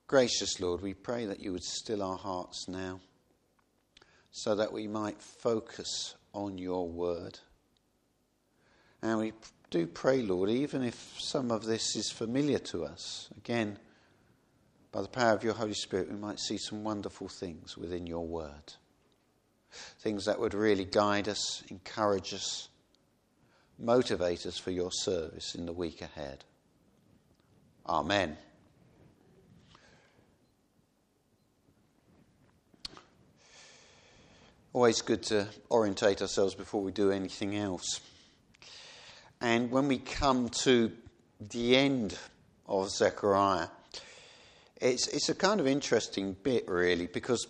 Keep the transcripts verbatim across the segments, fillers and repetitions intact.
Gracious Lord, we pray that you would still our hearts now, so that we might focus on your word. And we do pray, Lord, even if some of this is familiar to us, again, by the power of your Holy Spirit, we might see some wonderful things within your word. Things that would really guide us, encourage us, motivate us for your service in the week ahead. Amen. Always good to orientate ourselves before we do anything else. And when we come to the end of Zechariah, it's it's a kind of interesting bit, really, because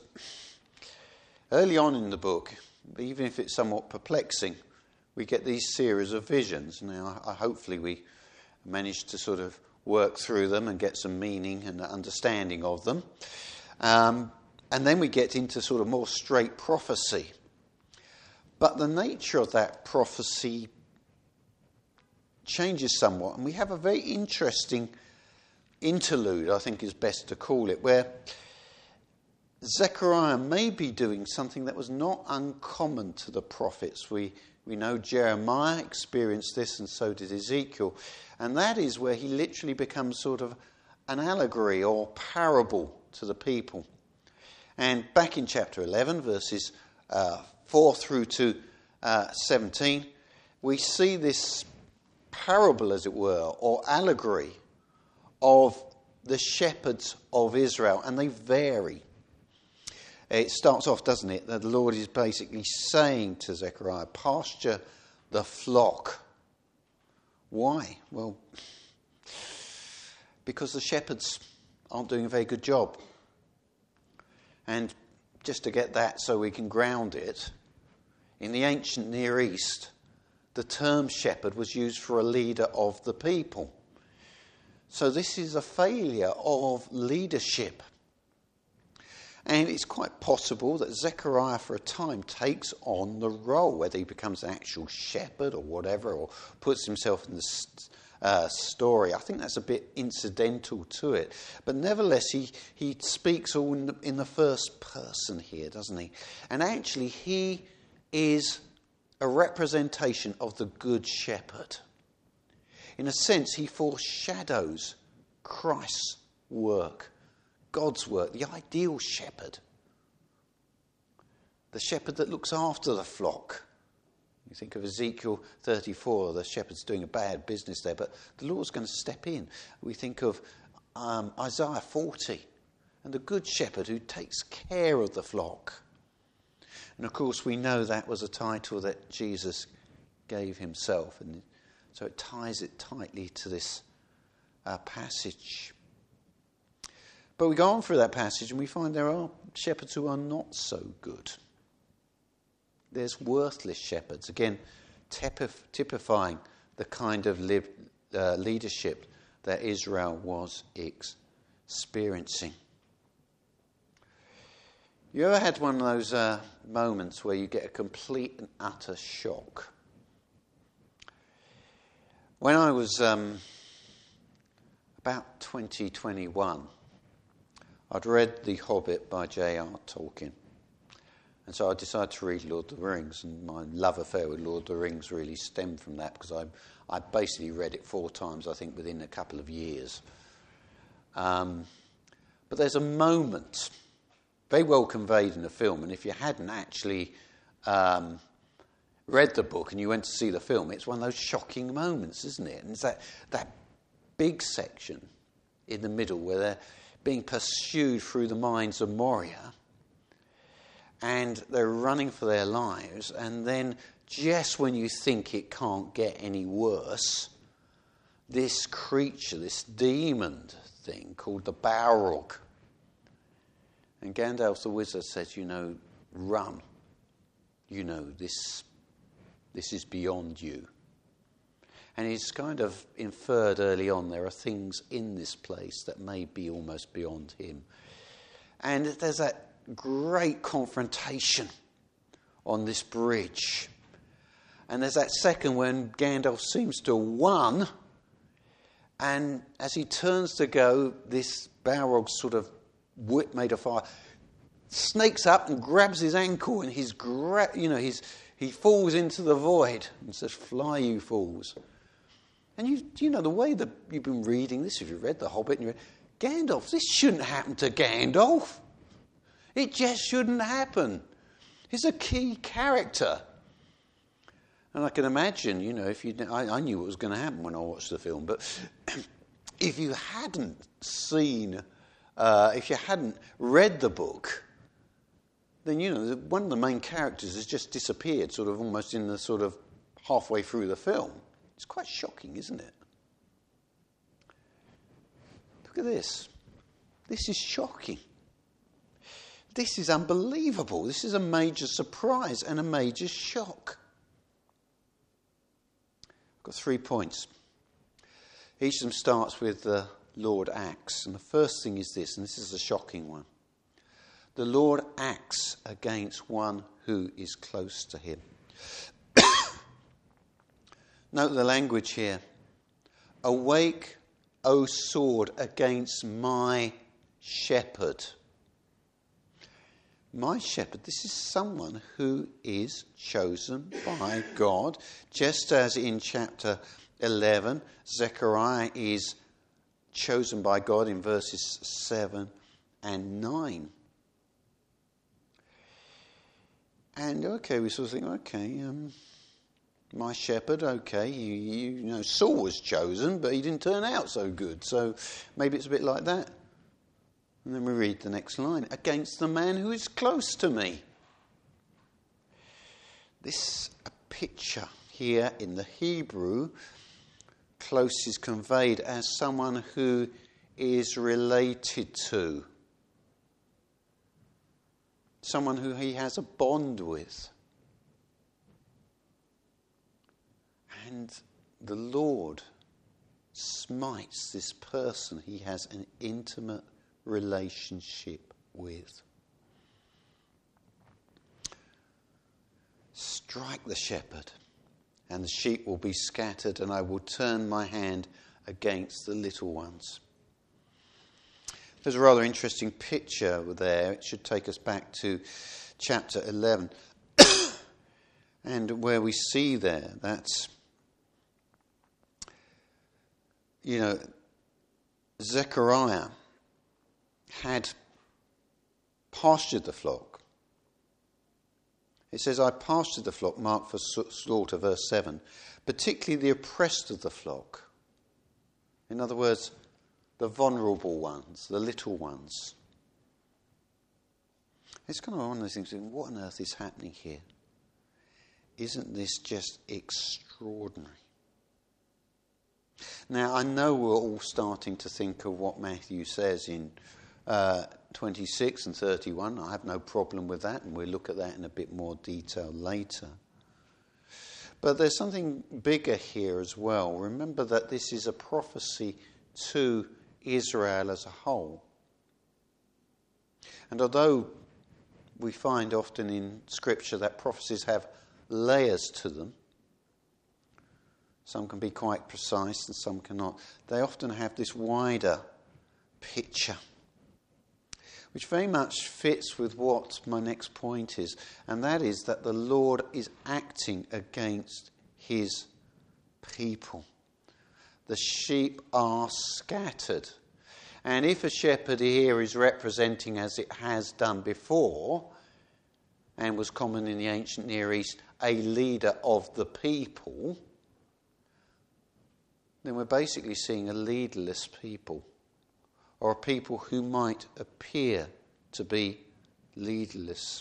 early on in the book, even if it's somewhat perplexing, we get these series of visions. Now, I, hopefully we managed to sort of work through them and get some meaning and understanding of them. Um, and then we get into sort of more straight prophecy. But the nature of that prophecy changes somewhat. And we have a very interesting interlude, I think is best to call it, where Zechariah may be doing something that was not uncommon to the prophets. We we know Jeremiah experienced this, and so did Ezekiel. And that is where he literally becomes sort of an allegory or parable to the people. And back in chapter eleven, verses uh, four through to uh, seventeen, we see this parable, as it were, or allegory of the shepherds of Israel, and they vary. It starts off, doesn't it, that the Lord is basically saying to Zechariah, pasture the flock. Why? Well, because the shepherds aren't doing a very good job. And just to get that so we can ground it, in the ancient Near East, the term shepherd was used for a leader of the people. So this is a failure of leadership. And it's quite possible that Zechariah for a time takes on the role, whether he becomes an actual shepherd or whatever, or puts himself in the uh, story. I think that's a bit incidental to it. But nevertheless, he, he speaks all in the, in the first person here, doesn't he? And actually, he is a representation of the good shepherd. In a sense, he foreshadows Christ's work. God's work, the ideal shepherd. The shepherd that looks after the flock. You think of Ezekiel thirty-four, the shepherd's doing a bad business there, but the Lord's going to step in. We think of um, Isaiah forty, and the good shepherd who takes care of the flock. And of course we know that was a title that Jesus gave himself, and so it ties it tightly to this uh, passage. But we go on through that passage and we find there are shepherds who are not so good. There's worthless shepherds, again, typifying the kind of live, uh, leadership that Israel was experiencing. You ever had one of those uh, moments where you get a complete and utter shock? When I was um, about twenty, twenty-one, I'd read The Hobbit by J R Tolkien. And so I decided to read Lord of the Rings, and my love affair with Lord of the Rings really stemmed from that, because I I basically read it four times, I think, within a couple of years. Um, but there's a moment, very well conveyed in the film, and if you hadn't actually um, read the book and you went to see the film, it's one of those shocking moments, isn't it? And it's that, that big section in the middle where they're being pursued through the mines of Moria, and they're running for their lives, and then just when you think it can't get any worse, this creature, this demon thing called the Balrog, and Gandalf the wizard says, you know, run, you know, this this is beyond you. And he's kind of inferred early on there are things in this place that may be almost beyond him. And there's that great confrontation on this bridge. And there's that second when Gandalf seems to have won. And as he turns to go, this Balrog's sort of whip made of fire, snakes up and grabs his ankle, and he's gra- you know he's he falls into the void and says, "Fly, you fools!" And you you know the way that you've been reading this, if you've read The Hobbit, and you read Gandalf, this shouldn't happen to Gandalf. It just shouldn't happen. He's a key character. And I can imagine, you know, if you I, I knew what was going to happen when I watched the film, but if you hadn't seen, uh, if you hadn't read the book, then, you know, one of the main characters has just disappeared, sort of almost in the sort of halfway through the film. It's quite shocking, isn't it? Look at this. This is shocking. This is unbelievable. This is a major surprise and a major shock. I've got three points. Each of them starts with the Lord acts. And the first thing is this, and this is a shocking one. The Lord acts against one who is close to him. Note the language here. Awake, O sword, against my shepherd. My shepherd, this is someone who is chosen by God, just as in chapter eleven, Zechariah is chosen by God in verses seven and nine. And okay, we sort of think, okay, um, my shepherd, okay, you, you, you know, Saul was chosen, but he didn't turn out so good, so maybe it's a bit like that. And then we read the next line, against the man who is close to me. This a picture here in the Hebrew, close is conveyed as someone who is related to. Someone who he has a bond with. And the Lord smites this person he has an intimate relationship with. Strike the shepherd, and the sheep will be scattered, and I will turn my hand against the little ones. There's a rather interesting picture there. It should take us back to chapter eleven. And where we see there, that's, you know, Zechariah had pastured the flock. It says, I pastured the flock, marked for slaughter, verse seven, particularly the oppressed of the flock. In other words, the vulnerable ones, the little ones. It's kind of one of those things, what on earth is happening here? Isn't this just extraordinary? Now, I know we're all starting to think of what Matthew says in uh, twenty-six and thirty-one. I have no problem with that, and we'll look at that in a bit more detail later. But there's something bigger here as well. Remember that this is a prophecy to Israel as a whole. And although we find often in Scripture that prophecies have layers to them, some can be quite precise and some cannot, they often have this wider picture, which very much fits with what my next point is, and that is that the Lord is acting against his people. The sheep are scattered. And if a shepherd here is representing, as it has done before, and was common in the ancient Near East, a leader of the people, then we're basically seeing a leaderless people, or a people who might appear to be leaderless.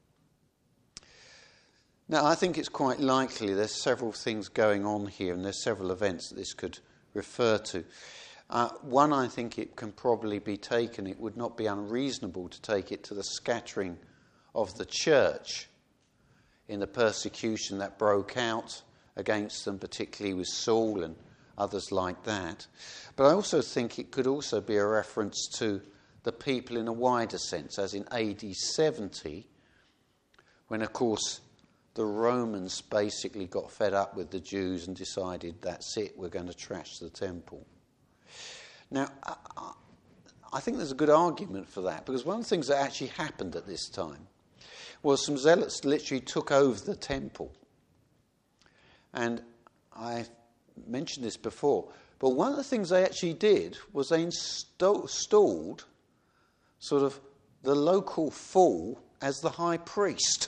Now, I think it's quite likely there's several things going on here, and there's several events that this could refer to. Uh, one, I think it can probably be taken, it would not be unreasonable to take it to the scattering of the church in the persecution that broke out against them, particularly with Saul and others like that. But I also think it could also be a reference to the people in a wider sense, as in A D seventy, when, of course, the Romans basically got fed up with the Jews and decided, that's it, we're going to trash the temple. Now, I think there's a good argument for that, because one of the things that actually happened at this time was some zealots literally took over the temple. And I mentioned this before, but one of the things they actually did was they insta- installed sort of the local fool as the high priest.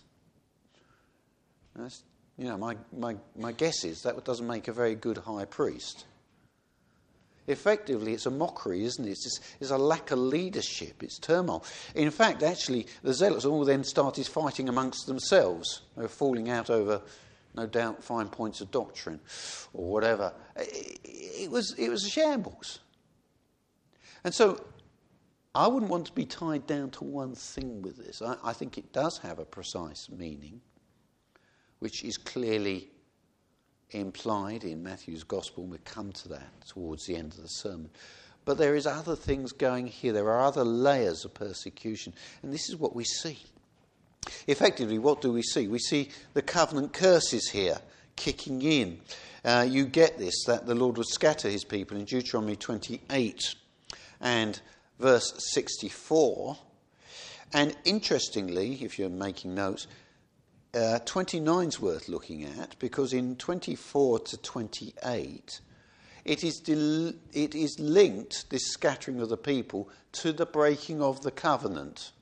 That's, you know, my, my, my guess is that doesn't make a very good high priest. Effectively, it's a mockery, isn't it? It's, just, it's a lack of leadership. It's turmoil. In fact, actually, the zealots all then started fighting amongst themselves. They were falling out over, no doubt, fine points of doctrine or whatever. It, it was it was a shambles. And so, I wouldn't want to be tied down to one thing with this. I, I think it does have a precise meaning, which is clearly implied in Matthew's Gospel, and we'll come to that towards the end of the sermon. But there is other things going here. There are other layers of persecution, and this is what we see. Effectively, what do we see? We see the covenant curses here kicking in. Uh, you get this, that the Lord would scatter his people in Deuteronomy twenty-eight and verse sixty-four. And interestingly, if you're making notes, Uh, twenty-nine is worth looking at, because in twenty-four to twenty-eight, it is del- it is linked, this scattering of the people, to the breaking of the covenant.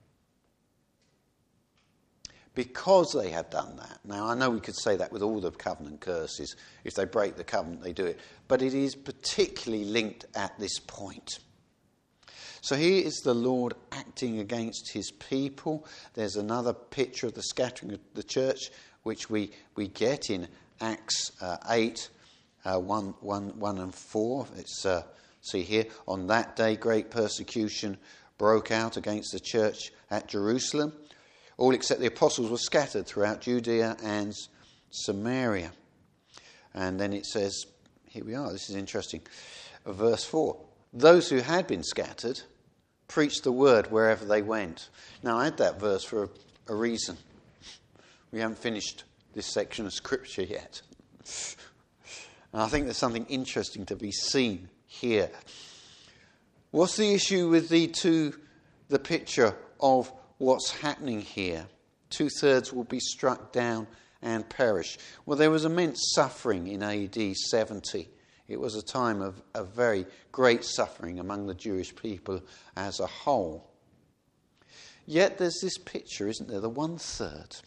Because they have done that. Now, I know we could say that with all the covenant curses. If they break the covenant, they do it. But it is particularly linked at this point. So here is the Lord acting against his people. There's another picture of the scattering of the church, which we, we get in Acts uh, eight, uh, one, one, one and four. It's uh, see here, on that day great persecution broke out against the church at Jerusalem. All except the apostles were scattered throughout Judea and Samaria. And then it says, here we are, this is interesting, verse four. Those who had been scattered preached the word wherever they went. Now, I add that verse for a, a reason. We haven't finished this section of Scripture yet. And I think there's something interesting to be seen here. What's the issue with the two, the picture of what's happening here? Two-thirds will be struck down and perish. Well, there was immense suffering in A D seventy. It was a time of, of very great suffering among the Jewish people as a whole. Yet there's this picture, isn't there, the one-third.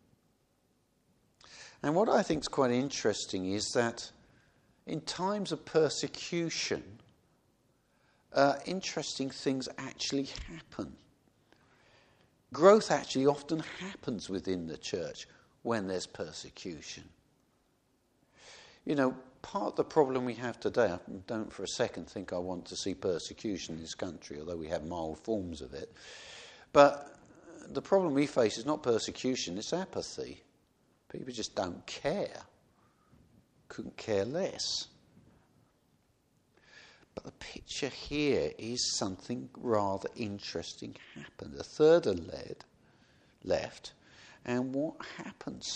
And what I think is quite interesting is that in times of persecution, uh, interesting things actually happen. Growth actually often happens within the church when there's persecution. You know, part of the problem we have today, I don't for a second think I want to see persecution in this country, although we have mild forms of it. But the problem we face is not persecution, it's apathy. People just don't care. Couldn't care less. But the picture here is something rather interesting happened. A third are led, left, and what happens?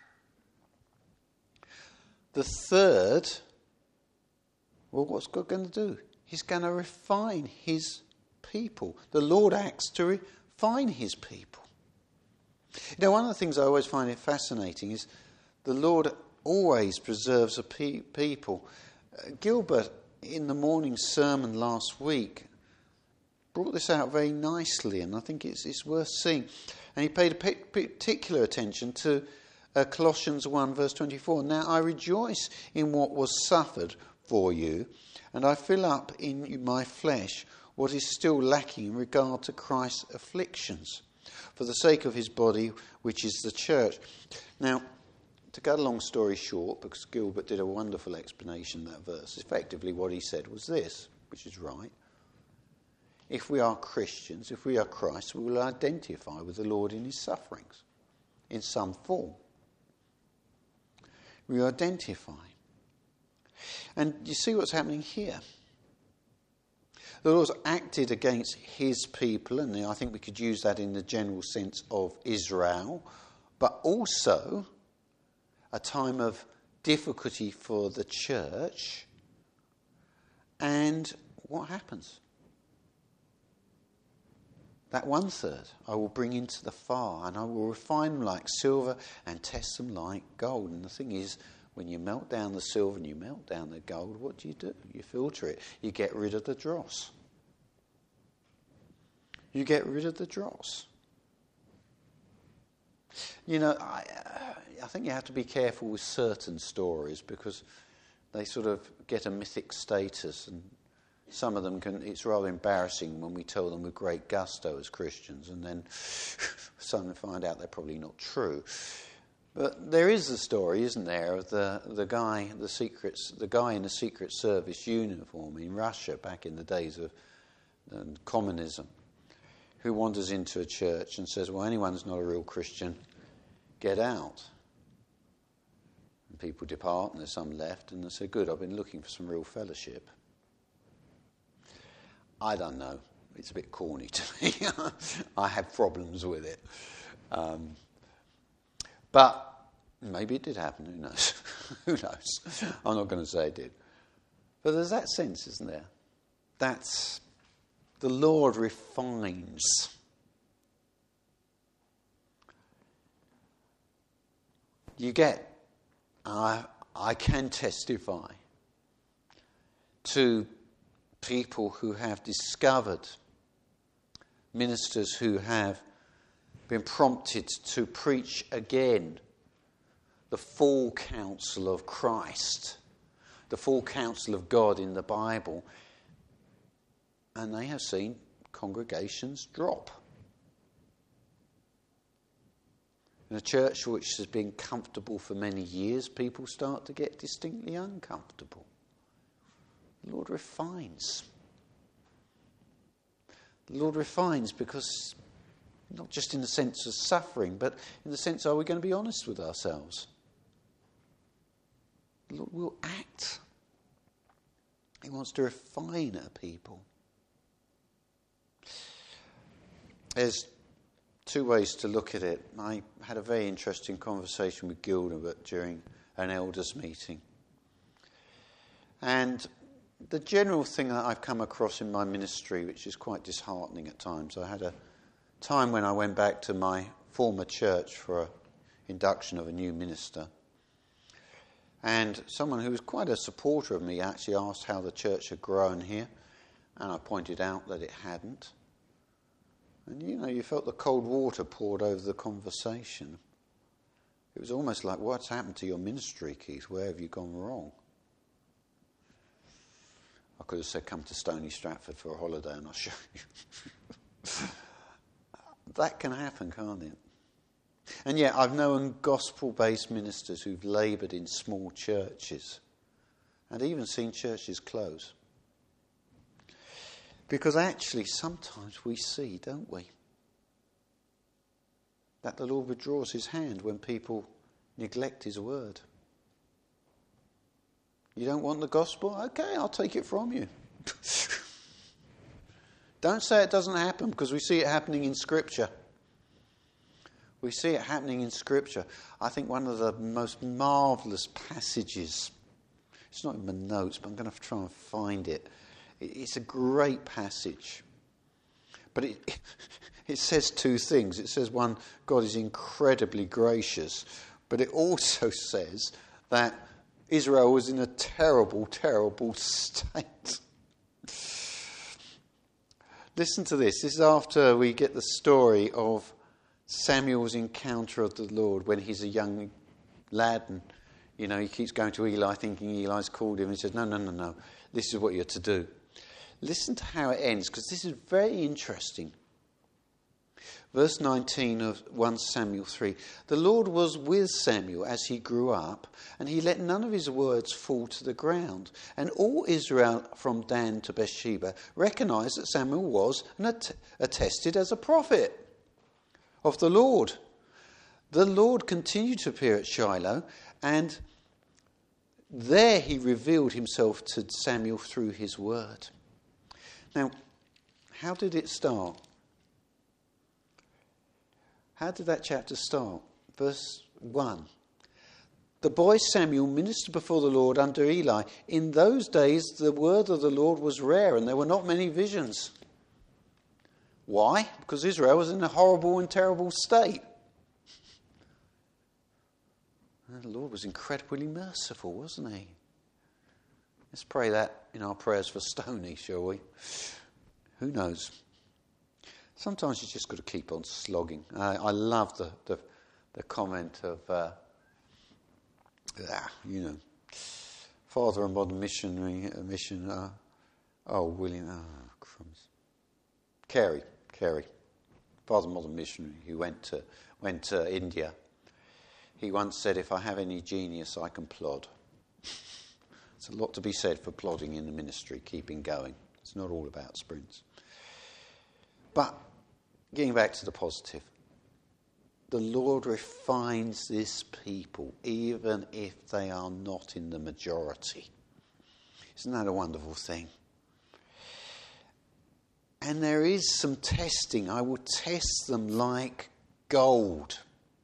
The third, well, what's God going to do? He's going to refine his people. The Lord acts to refine his people. You know, one of the things I always find it fascinating is the Lord always preserves a pe- people. Uh, Gilbert, in the morning sermon last week, brought this out very nicely, and I think it's, it's worth seeing. And he paid a pe- particular attention to Uh, Colossians one verse twenty-four. Now I rejoice in what was suffered for you, and I fill up in my flesh what is still lacking in regard to Christ's afflictions, for the sake of his body, which is the church. Now, to cut a long story short, because Gilbert did a wonderful explanation of that verse, effectively what he said was this, which is right. If we are Christians, if we are Christ, we will identify with the Lord in his sufferings, in some form. We identify. And you see what's happening here. The Lord's acted against his people, and I think we could use that in the general sense of Israel, but also a time of difficulty for the church. And what happens? that one third I will bring into the fire, and I will refine them like silver and test them like gold. And the thing is, when you melt down the silver and you melt down the gold, what do you do? You filter it. You get rid of the dross. You get rid of the dross. You know, I, I think you have to be careful with certain stories because they sort of get a mythic status, and some of them can, it's rather embarrassing when we tell them with great gusto as Christians, and then suddenly find out they're probably not true. But there is a story, isn't there, of the, the guy, the secrets, the guy in the Secret Service uniform in Russia back in the days of um, communism, who wanders into a church and says, well, anyone who's not a real Christian, get out. And people depart, and there's some left, and they say, good, I've been looking for some real fellowship. I don't know. It's a bit corny to me. I have problems with it. Um, but maybe it did happen. Who knows? Who knows? I'm not going to say it did. But there's that sense, isn't there? That's the Lord refines. You get, I, I can testify to people who have discovered, ministers who have been prompted to preach again the full counsel of Christ, the full counsel of God in the Bible, and they have seen congregations drop. In a church which has been comfortable for many years, people start to get distinctly uncomfortable. The Lord refines. The Lord refines because, not just in the sense of suffering, but in the sense, are we going to be honest with ourselves? The Lord will act. He wants to refine our people. There's two ways to look at it. I had a very interesting conversation with Gilbert during an elders meeting. And the general thing that I've come across in my ministry, which is quite disheartening at times, I had a time when I went back to my former church for an induction of a new minister. And someone who was quite a supporter of me actually asked how the church had grown here. And I pointed out that it hadn't. And, you know, you felt the cold water poured over the conversation. It was almost like, what's happened to your ministry, Keith? Where have you gone wrong? I could have said, come to Stony Stratford for a holiday and I'll show you. That can happen, can't it? And yet I've known gospel-based ministers who've laboured in small churches and even seen churches close. Because actually sometimes we see, don't we, that the Lord withdraws his hand when people neglect his word. You don't want the gospel? Okay, I'll take it from you. Don't say it doesn't happen, because we see it happening in Scripture. We see it happening in Scripture. I think one of the most marvellous passages, it's not in my notes, but I'm going to try and find it. It's a great passage. But it, it says two things. It says, one, God is incredibly gracious. But it also says that Israel was in a terrible, terrible state. Listen to this. This is after we get the story of Samuel's encounter of the Lord when he's a young lad, and you know he keeps going to Eli thinking Eli's called him, and he says, no, no, no, no, this is what you're to do. Listen to how it ends, because this is very interesting. Verse nineteen of First Samuel three. The Lord was with Samuel as he grew up, and he let none of his words fall to the ground. And all Israel from Dan to Beersheba recognized that Samuel was and att- attested as a prophet of the Lord. The Lord continued to appear at Shiloh, and there he revealed himself to Samuel through his word. Now, how did it start? How did that chapter start? Verse one. The boy Samuel ministered before the Lord under Eli. In those days, the word of the Lord was rare, and there were not many visions. Why? Because Israel was in a horrible and terrible state. And the Lord was incredibly merciful, wasn't he? Let's pray that in our prayers for Stony, shall we? Who knows? Sometimes you just got to keep on slogging. I, I love the, the the comment of, uh, ah, you know, father of modern missionary uh, mission. Uh, oh, William, oh, crumbs. Carey, Carey, father of modern missionary who went to went to India. He once said, "If I have any genius, I can plod." It's a lot to be said for plodding in the ministry, keeping going. It's not all about sprints. But getting back to the positive, the Lord refines this people, even if they are not in the majority. Isn't that a wonderful thing? And there is some testing. I will test them like gold.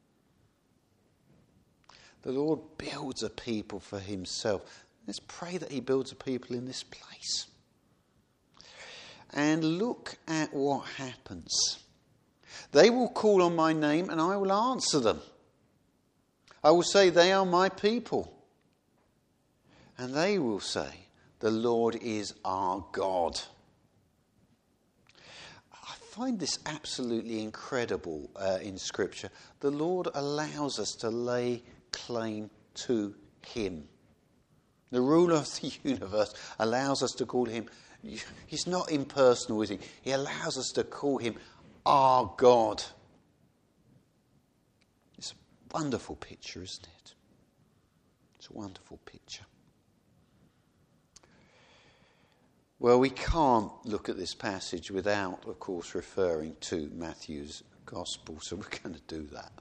The Lord builds a people for himself. Let's pray that he builds a people in this place. And look at what happens. They will call on my name and I will answer them. I will say, they are my people. And they will say, the Lord is our God. I find this absolutely incredible uh, in Scripture. The Lord allows us to lay claim to him. The ruler of the universe allows us to call him. He's not impersonal, is he? He allows us to call him our God. It's a wonderful picture, isn't it? It's a wonderful picture. Well, we can't look at this passage without, of course, referring to Matthew's Gospel, so we're going to do that.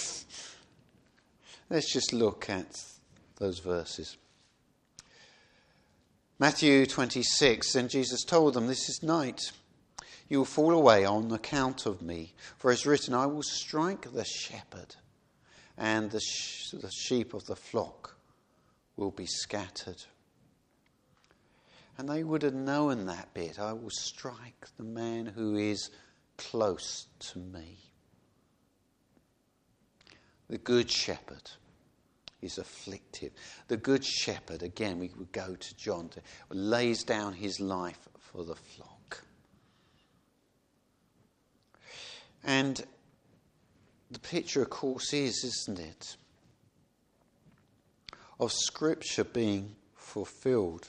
Let's just look at those verses. Matthew twenty-six, then Jesus told them, this is night. You will fall away on account of me. For it is written, I will strike the shepherd, and the, sh- the sheep of the flock will be scattered. And they would have known that bit. I will strike the man who is close to me. The good shepherd is afflicted. The good shepherd, again, we would go to John, to, lays down his life for the flock. And the picture, of course, is, isn't it, of Scripture being fulfilled.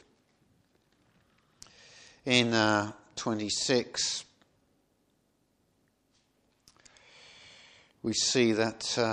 In uh, twenty-six, we see that uh,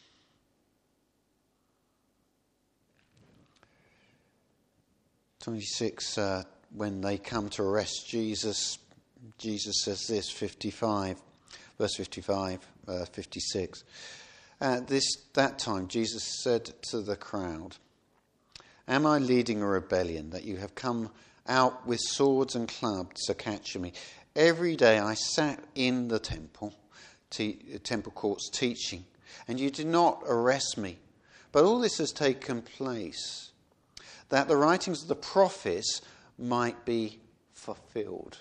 twenty-six, uh, when they come to arrest Jesus, Jesus says this, fifty-five, verse fifty-five, uh, fifty-six. At this that time, Jesus said to the crowd, am I leading a rebellion that you have come out with swords and clubs to capture me? Every day I sat in the temple, te- temple courts teaching, and you did not arrest me. But all this has taken place, that the writings of the prophets might be fulfilled.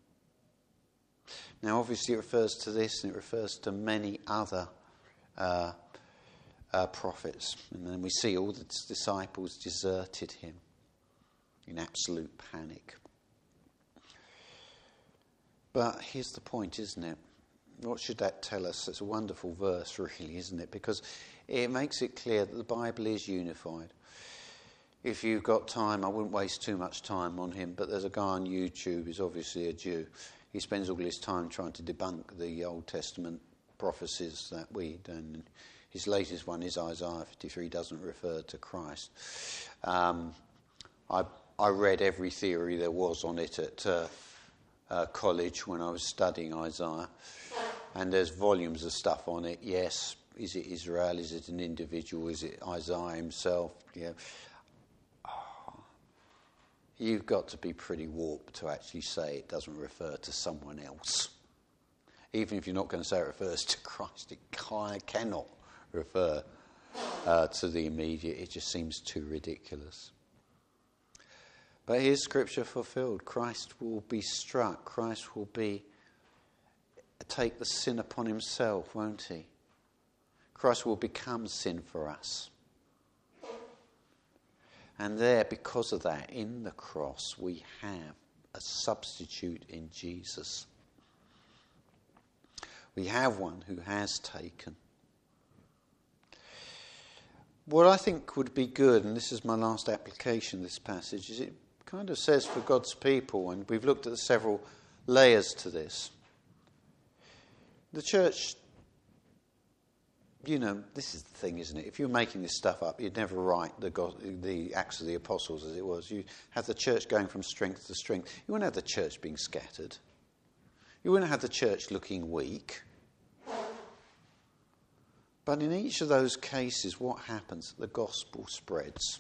Now, obviously, it refers to this, and it refers to many other uh, uh, prophets. And then we see all the disciples deserted him in absolute panic. But here's the point, isn't it? What should that tell us? It's a wonderful verse, really, isn't it? Because it makes it clear that the Bible is unified. If you've got time, I wouldn't waste too much time on him, but there's a guy on YouTube, he's obviously a Jew. He spends all his time trying to debunk the Old Testament prophecies that we do. And his latest one is Isaiah fifty-three doesn't refer to Christ. Um, I I read every theory there was on it at uh, uh, college when I was studying Isaiah, and there's volumes of stuff on it. Yes, is it Israel? Is it an individual? Is it Isaiah himself? Yeah. Oh, you've got to be pretty warped to actually say it doesn't refer to someone else. Even if you're not going to say it refers to Christ, it kind of cannot refer uh, to the immediate. It just seems too ridiculous. But here's Scripture fulfilled. Christ will be struck. Christ will be take the sin upon himself, won't he? Christ will become sin for us. And there, because of that, in the cross, we have a substitute in Jesus. We have one who has taken. What I think would be good, and this is my last application of this passage, is it kind of says for God's people, and we've looked at the several layers to this. The church, you know, this is the thing, isn't it? If you're making this stuff up, you'd never write the, God, the Acts of the Apostles as it was. You have the church going from strength to strength. You wouldn't have the church being scattered. You wouldn't have the church looking weak. But in each of those cases, what happens? The gospel spreads.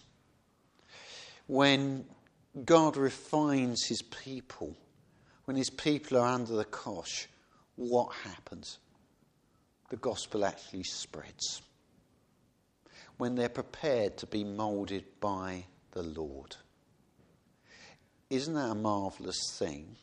When God refines his people, when his people are under the cosh, what happens? The gospel actually spreads. When they're prepared to be moulded by the Lord. Isn't that a marvellous thing?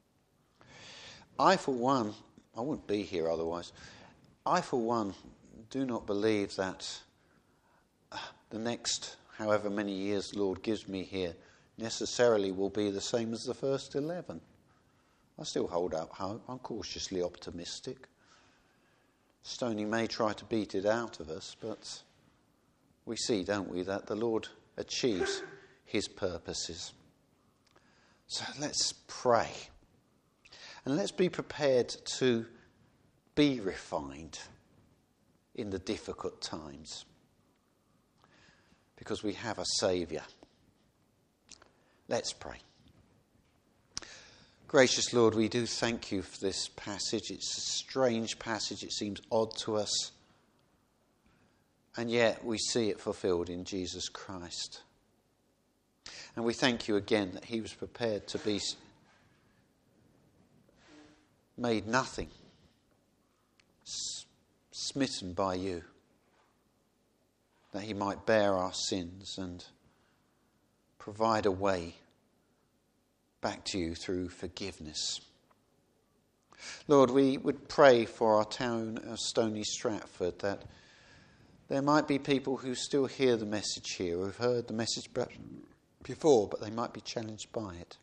I, for one, I wouldn't be here otherwise, I, for one, do not believe that the next however many years the Lord gives me here necessarily will be the same as the first eleven. I still hold out hope. I'm cautiously optimistic. Stoney may try to beat it out of us, but we see, don't we, that the Lord achieves his purposes. So let's pray. And let's be prepared to be refined in the difficult times, because we have a Saviour. Let's pray. Gracious Lord, we do thank you for this passage. It's a strange passage. It seems odd to us. And yet we see it fulfilled in Jesus Christ. And we thank you again that he was prepared to be made nothing, smitten by you, that he might bear our sins and provide a way back to you through forgiveness. Lord, we would pray for our town of Stony Stratford, that there might be people who still hear the message here, who've heard the message before, but they might be challenged by it.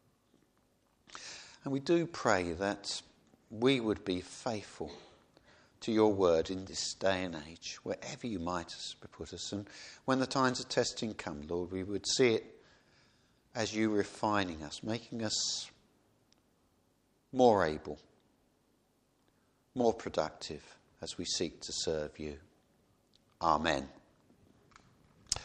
And we do pray that we would be faithful to your word in this day and age, wherever you might put us. And when the times of testing come, Lord, we would see it as you refining us, making us more able, more productive as we seek to serve you. Amen.